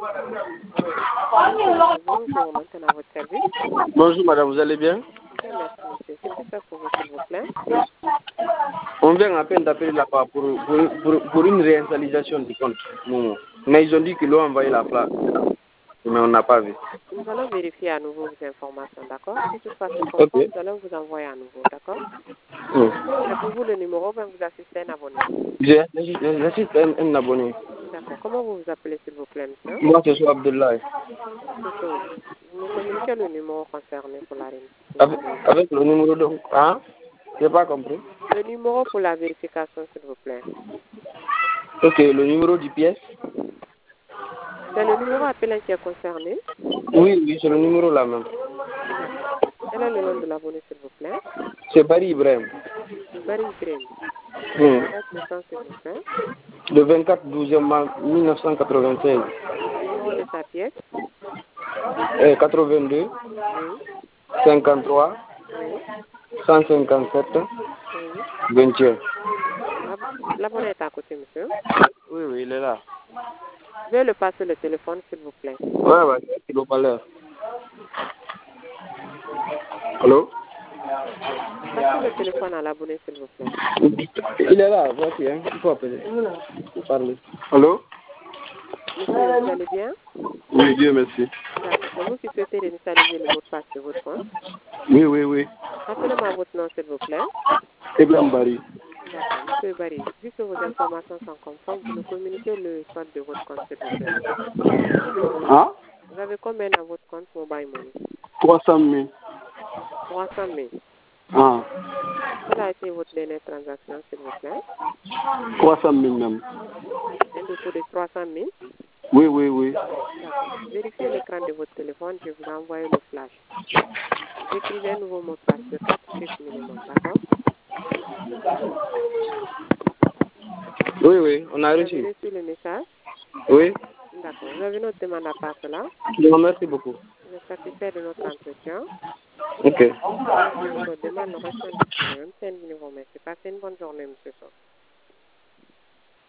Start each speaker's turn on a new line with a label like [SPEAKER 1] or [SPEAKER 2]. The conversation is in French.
[SPEAKER 1] Bonjour, maintenant à votre service.
[SPEAKER 2] Bonjour madame, vous allez bien?
[SPEAKER 1] Bien, merci monsieur. Que puis-je faire pour vous, s'il vous plaît?
[SPEAKER 2] On vient à peine d'appeler là-bas pour une réinitialisation du compte. Non. Mais ils ont dit qu'ils l'ont envoyé la place. Mais on n'a pas vu.
[SPEAKER 1] Nous allons vérifier à nouveau vos informations, d'accord? Si toutefois c'est
[SPEAKER 2] Ok.
[SPEAKER 1] conforme, nous allons vous envoyer à nouveau, d'accord? C'est pour vous le numéro, ben vous assistez un abonné.
[SPEAKER 2] J'assiste un abonné.
[SPEAKER 1] D'accord. Comment vous vous appelez, s'il vous plaît, monsieur?
[SPEAKER 2] Moi, c'est Abdullah.
[SPEAKER 1] Soso, vous me communiquez le numéro concerné pour la
[SPEAKER 2] Avec le numéro de... Hein? Je n'ai pas compris.
[SPEAKER 1] Le numéro pour la vérification, s'il vous plaît.
[SPEAKER 2] Ok, le numéro du pièce?
[SPEAKER 1] C'est le numéro appelant qui est concerné?
[SPEAKER 2] Oui, c'est le numéro là même.
[SPEAKER 1] D'accord. Quel est le nom de l'abonné, s'il vous plaît?
[SPEAKER 2] C'est Barry Ibrahim.
[SPEAKER 1] Barry Ibrahim. Date de naissance, s'il vous plaît.
[SPEAKER 2] Le 24/12 1996.
[SPEAKER 1] Le numéro de sa pièce?
[SPEAKER 2] 82
[SPEAKER 1] Oui.
[SPEAKER 2] 53
[SPEAKER 1] Oui.
[SPEAKER 2] 157
[SPEAKER 1] Oui.
[SPEAKER 2] 21.
[SPEAKER 1] L'abonné est à côté, monsieur.
[SPEAKER 2] Oui, oui, il est là.
[SPEAKER 1] Veuillez le passer le téléphone, s'il vous plaît.
[SPEAKER 2] Ouais, c'est le parleur. Allô?
[SPEAKER 1] Passez le téléphone à l'abonné, s'il vous plaît.
[SPEAKER 2] Il est là, voici, hein. Il faut appeler. Il parle. Allô?
[SPEAKER 1] Monsieur, vous allez bien?
[SPEAKER 2] Oui, Dieu merci.
[SPEAKER 1] D'accord. C'est vous qui souhaitez réinitialiser le mot de passe de votre compte.
[SPEAKER 2] Oui, oui, oui.
[SPEAKER 1] Rappelez-moi votre nom, s'il vous plaît.
[SPEAKER 2] Ibrahim Barry.
[SPEAKER 1] D'accord. Monsieur Barry, vu que vos informations sont conformes, vous nous communiquez le code de votre compte, s'il vous plaît.
[SPEAKER 2] Hein?
[SPEAKER 1] Vous avez combien dans votre compte Mobile Money?
[SPEAKER 2] 300 000.
[SPEAKER 1] 300 000.
[SPEAKER 2] Ah.
[SPEAKER 1] Quelle a été votre dernière transaction, s'il vous plaît?
[SPEAKER 2] 300 000 même.
[SPEAKER 1] Un dépôt de 300 000?
[SPEAKER 2] Oui, oui, oui.
[SPEAKER 1] D'accord. Vérifiez l'écran de votre téléphone, je vous envoie le flash. Vous écrivez un nouveau mot de passe de 4 chiffres minimum, d'accord?
[SPEAKER 2] Oui, oui, on a
[SPEAKER 1] Vous avez
[SPEAKER 2] reçu.
[SPEAKER 1] reçu le message?
[SPEAKER 2] Oui.
[SPEAKER 1] D'accord. Vous avez notre demande à part cela?
[SPEAKER 2] Je vous remercie beaucoup.
[SPEAKER 1] Vous êtes satisfait de notre entretien?
[SPEAKER 2] Ok.
[SPEAKER 1] Merci beaucoup. Demande nous reste en disponible. Merci. Passez une bonne journée, monsieur.